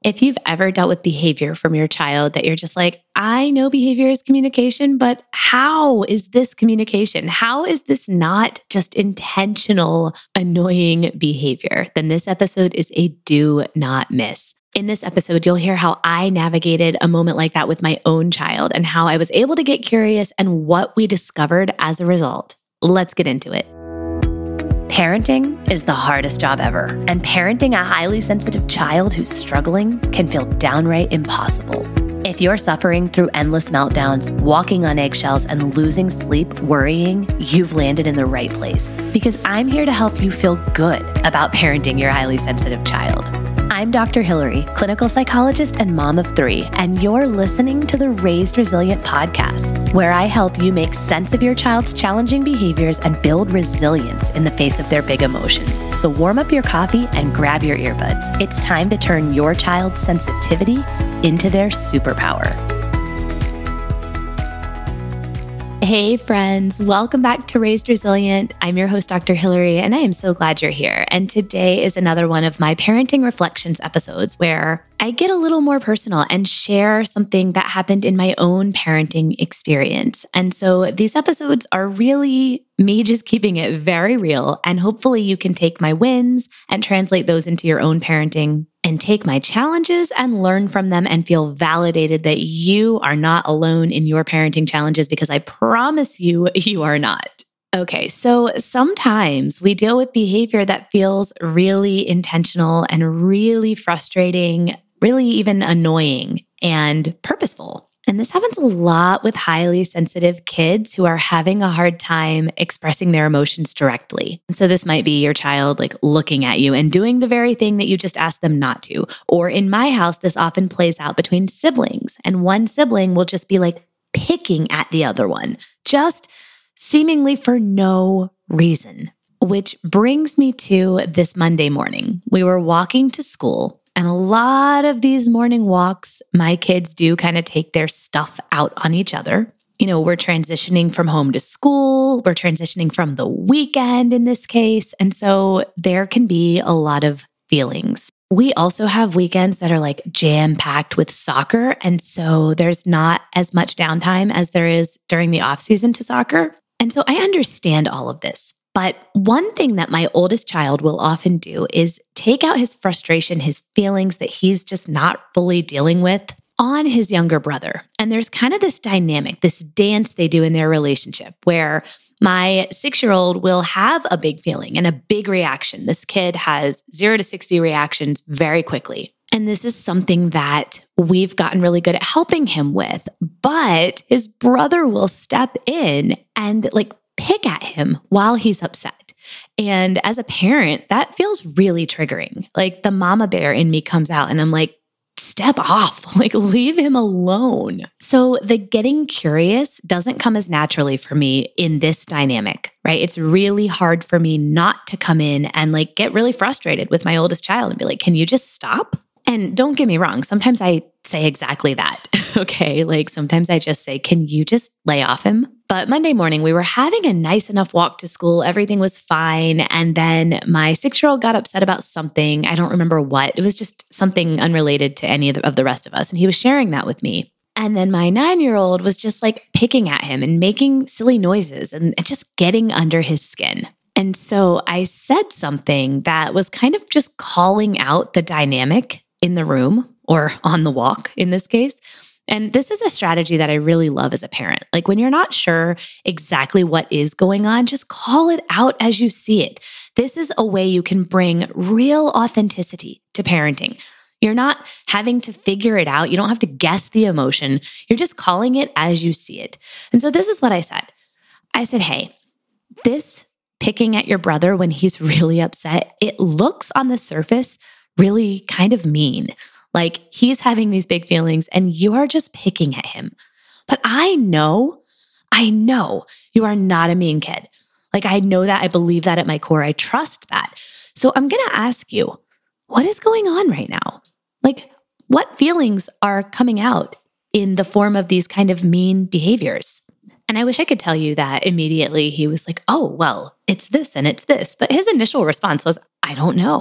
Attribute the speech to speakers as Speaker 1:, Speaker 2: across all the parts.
Speaker 1: If you've ever dealt with behavior from your child that you're just like, I know behavior is communication, but how is this communication? How is this not just intentional, annoying behavior? Then this episode is a do not miss. In this episode, you'll hear how I navigated a moment like that with my own child and how I was able to get curious and what we discovered as a result. Let's get into it. Parenting is the hardest job ever, and parenting a highly sensitive child who's struggling can feel downright impossible. If you're suffering through endless meltdowns, walking on eggshells, and losing sleep worrying, you've landed in the right place. Because I'm here to help you feel good about parenting your highly sensitive child. I'm Dr. Hillary, clinical psychologist and mom of 3, and you're listening to the Raised Resilient podcast, where I help you make sense of your child's challenging behaviors and build resilience in the face of their big emotions. So warm up your coffee and grab your earbuds. It's time to turn your child's sensitivity into their superpower. Hey friends, welcome back to Raised Resilient. I'm your host, Dr. Hillary, and I am so glad you're here. And today is another one of my parenting reflections episodes where I get a little more personal and share something that happened in my own parenting experience. And so these episodes are really me just keeping it very real. And hopefully you can take my wins and translate those into your own parenting and take my challenges and learn from them and feel validated that you are not alone in your parenting challenges, because I promise you, you are not. Okay, so sometimes we deal with behavior that feels really intentional and really frustrating, really even annoying and purposeful. And this happens a lot with highly sensitive kids who are having a hard time expressing their emotions directly. And so this might be your child like looking at you and doing the very thing that you just asked them not to. Or in my house, this often plays out between siblings, and one sibling will just be like picking at the other one, just seemingly for no reason. Which brings me to this Monday morning. We were walking to school. And a lot of these morning walks, my kids do kind of take their stuff out on each other. You know, we're transitioning from home to school. We're transitioning from the weekend in this case. And so there can be a lot of feelings. We also have weekends that are like jam-packed with soccer. And so there's not as much downtime as there is during the off season to soccer. And so I understand all of this. But one thing that my oldest child will often do is take out his frustration, his feelings that he's just not fully dealing with on his younger brother. And there's kind of this dynamic, this dance they do in their relationship where my 6-year-old will have a big feeling and a big reaction. This kid has 0 to 60 reactions very quickly. And this is something that we've gotten really good at helping him with. But his brother will step in and pick at him while he's upset. And as a parent, that feels really triggering. Like the mama bear in me comes out and I'm like, step off, leave him alone. So the getting curious doesn't come as naturally for me in this dynamic, right? It's really hard for me not to come in and get really frustrated with my oldest child and be like, can you just stop? And don't get me wrong, sometimes I say exactly that, okay? Sometimes I just say, can you just lay off him? But Monday morning, we were having a nice enough walk to school. Everything was fine. And then my 6-year-old got upset about something. I don't remember what. It was just something unrelated to any of the rest of us. And he was sharing that with me. And then my 9-year-old was just picking at him and making silly noises and just getting under his skin. And so I said something that was kind of just calling out the dynamic in the room or on the walk in this case. And this is a strategy that I really love as a parent. When you're not sure exactly what is going on, just call it out as you see it. This is a way you can bring real authenticity to parenting. You're not having to figure it out. You don't have to guess the emotion. You're just calling it as you see it. And so this is what I said. I said, hey, this picking at your brother when he's really upset, it looks on the surface really kind of mean. He's having these big feelings and you're just picking at him. But I know you are not a mean kid. I know that. I believe that at my core. I trust that. So I'm going to ask you, what is going on right now? What feelings are coming out in the form of these kind of mean behaviors? And I wish I could tell you that immediately he was like, oh, well, it's this and it's this. But his initial response was, I don't know.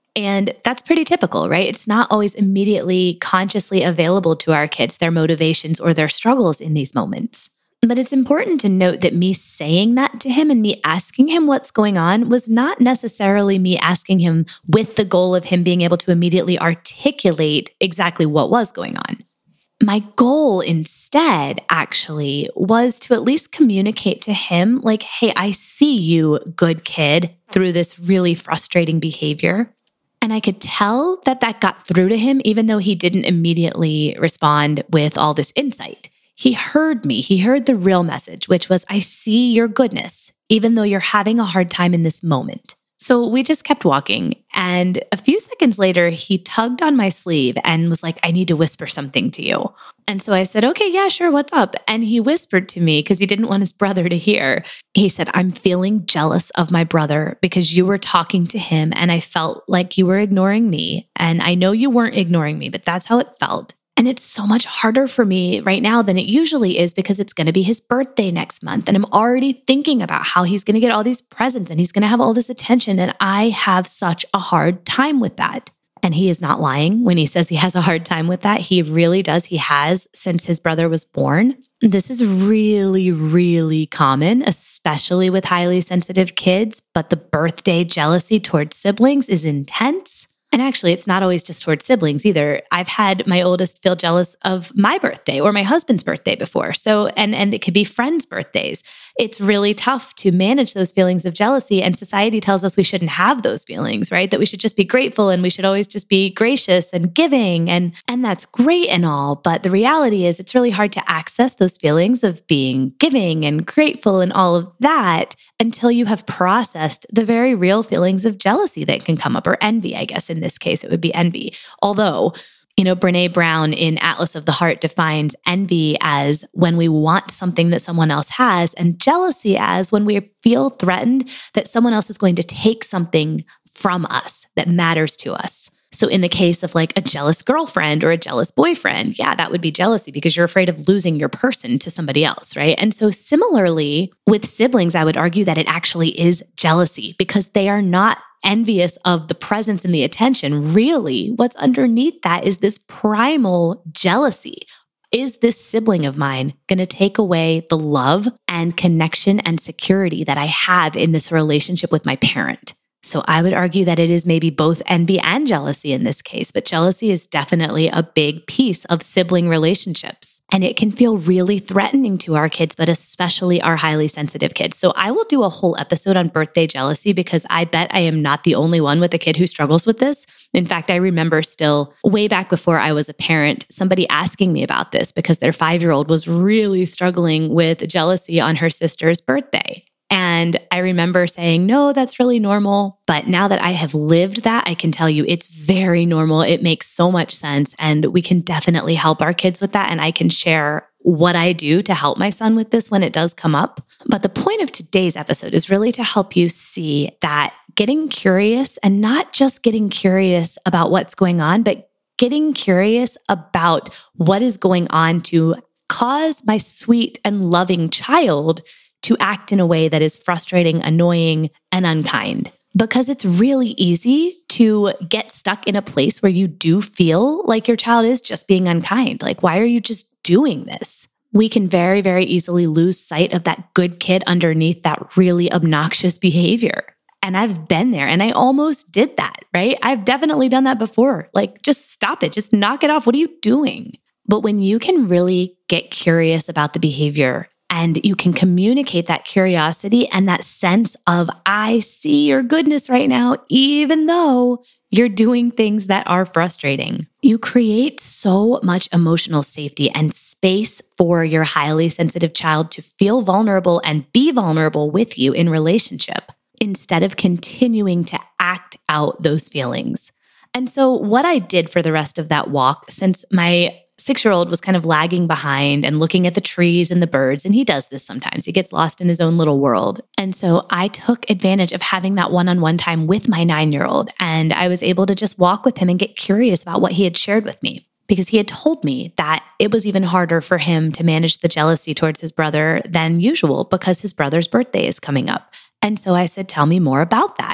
Speaker 1: And that's pretty typical, right? It's not always immediately consciously available to our kids, their motivations or their struggles in these moments. But it's important to note that me saying that to him and me asking him what's going on was not necessarily me asking him with the goal of him being able to immediately articulate exactly what was going on. My goal instead actually was to at least communicate to him like, hey, I see you, good kid, through this really frustrating behavior. And I could tell that that got through to him, even though he didn't immediately respond with all this insight. He heard me. He heard the real message, which was, I see your goodness, even though you're having a hard time in this moment. So we just kept walking. And a few seconds later, he tugged on my sleeve and was like, I need to whisper something to you. And so I said, okay, yeah, sure. What's up? And he whispered to me because he didn't want his brother to hear. He said, I'm feeling jealous of my brother because you were talking to him and I felt like you were ignoring me. And I know you weren't ignoring me, but that's how it felt. And it's so much harder for me right now than it usually is because it's going to be his birthday next month. And I'm already thinking about how he's going to get all these presents and he's going to have all this attention. And I have such a hard time with that. And he is not lying when he says he has a hard time with that. He really does. He has since his brother was born. This is really, really common, especially with highly sensitive kids. But the birthday jealousy towards siblings is intense. And actually, it's not always just towards siblings either. I've had my oldest feel jealous of my birthday or my husband's birthday before. So, and it could be friends' birthdays. It's really tough to manage those feelings of jealousy. And society tells us we shouldn't have those feelings, right? That we should just be grateful and we should always just be gracious and giving. And that's great and all. But the reality is it's really hard to access those feelings of being giving and grateful and all of that until you have processed the very real feelings of jealousy that can come up, or envy, I guess in this case, it would be envy. Although, Brené Brown in Atlas of the Heart defines envy as when we want something that someone else has, and jealousy as when we feel threatened that someone else is going to take something from us that matters to us. So in the case of like a jealous girlfriend or a jealous boyfriend, yeah, that would be jealousy because you're afraid of losing your person to somebody else, right? And so similarly with siblings, I would argue that it actually is jealousy because they are not envious of the presence and the attention. Really, what's underneath that is this primal jealousy. Is this sibling of mine going to take away the love and connection and security that I have in this relationship with my parent? So I would argue that it is maybe both envy and jealousy in this case, but jealousy is definitely a big piece of sibling relationships. And it can feel really threatening to our kids, but especially our highly sensitive kids. So I will do a whole episode on birthday jealousy because I bet I am not the only one with a kid who struggles with this. In fact, I remember still way back before I was a parent, somebody asking me about this because their 5-year-old was really struggling with jealousy on her sister's birthday. And I remember saying, no, that's really normal. But now that I have lived that, I can tell you it's very normal. It makes so much sense. And we can definitely help our kids with that. And I can share what I do to help my son with this when it does come up. But the point of today's episode is really to help you see that getting curious, and not just getting curious about what's going on, but getting curious about what is going on to cause my sweet and loving child to act in a way that is frustrating, annoying, and unkind. Because it's really easy to get stuck in a place where you do feel like your child is just being unkind. Like, why are you just doing this? We can very, very easily lose sight of that good kid underneath that really obnoxious behavior. And I've been there and I almost did that, right? I've definitely done that before. Like, just stop it. Just knock it off. What are you doing? But when you can really get curious about the behavior and you can communicate that curiosity and that sense of, I see your goodness right now, even though you're doing things that are frustrating. You create so much emotional safety and space for your highly sensitive child to feel vulnerable and be vulnerable with you in relationship instead of continuing to act out those feelings. And so what I did for the rest of that walk, since my 6-year-old was kind of lagging behind and looking at the trees and the birds. And he does this sometimes. He gets lost in his own little world. And so I took advantage of having that one-on-one time with my 9-year-old. And I was able to just walk with him and get curious about what he had shared with me. Because he had told me that it was even harder for him to manage the jealousy towards his brother than usual because his brother's birthday is coming up. And so I said, tell me more about that.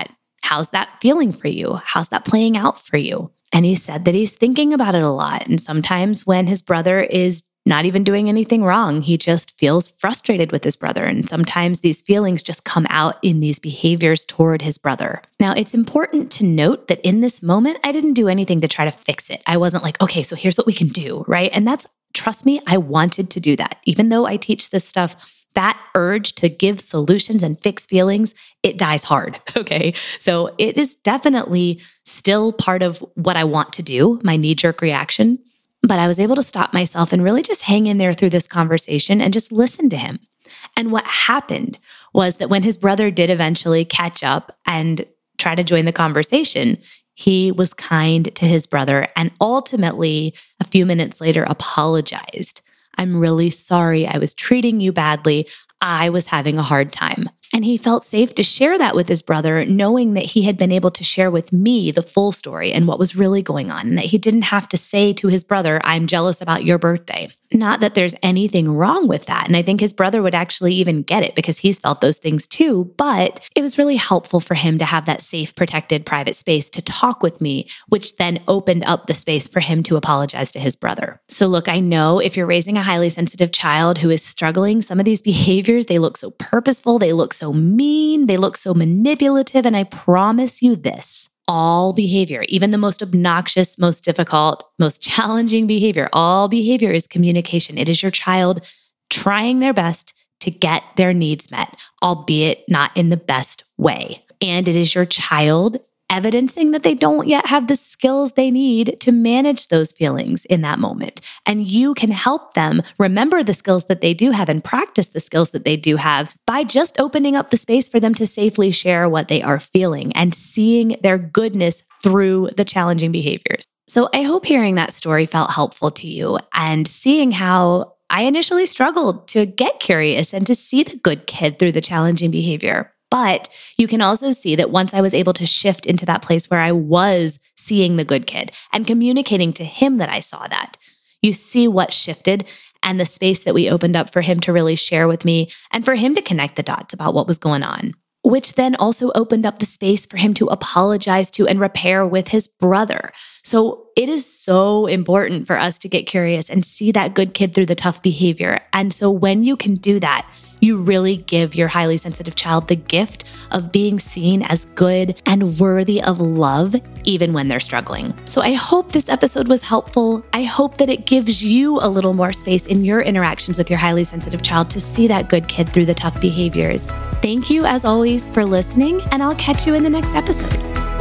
Speaker 1: how's that feeling for you? How's that playing out for you? And he said that he's thinking about it a lot. And sometimes when his brother is not even doing anything wrong, he just feels frustrated with his brother. And sometimes these feelings just come out in these behaviors toward his brother. Now, it's important to note that in this moment, I didn't do anything to try to fix it. I wasn't like, okay, so here's what we can do, right? And trust me, I wanted to do that. Even though I teach this stuff, that urge to give solutions and fix feelings, it dies hard, okay? So it is definitely still part of what I want to do, my knee-jerk reaction. But I was able to stop myself and really just hang in there through this conversation and just listen to him. And what happened was that when his brother did eventually catch up and try to join the conversation, he was kind to his brother and ultimately, a few minutes later, apologized. I'm really sorry. I was treating you badly. I was having a hard time. And he felt safe to share that with his brother, knowing that he had been able to share with me the full story and what was really going on, and that he didn't have to say to his brother, I'm jealous about your birthday. Not that there's anything wrong with that. And I think his brother would actually even get it because he's felt those things too. But it was really helpful for him to have that safe, protected, private space to talk with me, which then opened up the space for him to apologize to his brother. So look, I know if you're raising a highly sensitive child who is struggling, some of these behaviors, they look so purposeful, they look so mean, they look so manipulative. And I promise you this. All behavior, even the most obnoxious, most difficult, most challenging behavior, all behavior is communication. It is your child trying their best to get their needs met, albeit not in the best way. And it is your child evidencing that they don't yet have the skills they need to manage those feelings in that moment. And you can help them remember the skills that they do have and practice the skills that they do have by just opening up the space for them to safely share what they are feeling and seeing their goodness through the challenging behaviors. So I hope hearing that story felt helpful to you and seeing how I initially struggled to get curious and to see the good kid through the challenging behavior. But you can also see that once I was able to shift into that place where I was seeing the good kid and communicating to him that I saw that, you see what shifted and the space that we opened up for him to really share with me and for him to connect the dots about what was going on, which then also opened up the space for him to apologize to and repair with his brother. So it is so important for us to get curious and see that good kid through the tough behavior. And so when you can do that, you really give your highly sensitive child the gift of being seen as good and worthy of love, even when they're struggling. So I hope this episode was helpful. I hope that it gives you a little more space in your interactions with your highly sensitive child to see that good kid through the tough behaviors. Thank you, as always, for listening, and I'll catch you in the next episode.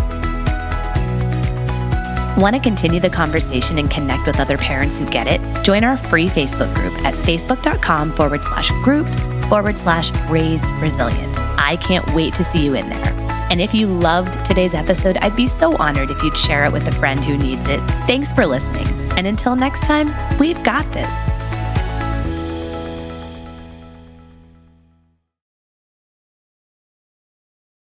Speaker 1: Want to continue the conversation and connect with other parents who get it? Join our free Facebook group at facebook.com/groups/raised resilient. I can't wait to see you in there. And if you loved today's episode, I'd be so honored if you'd share it with a friend who needs it. Thanks for listening. And until next time, we've got this.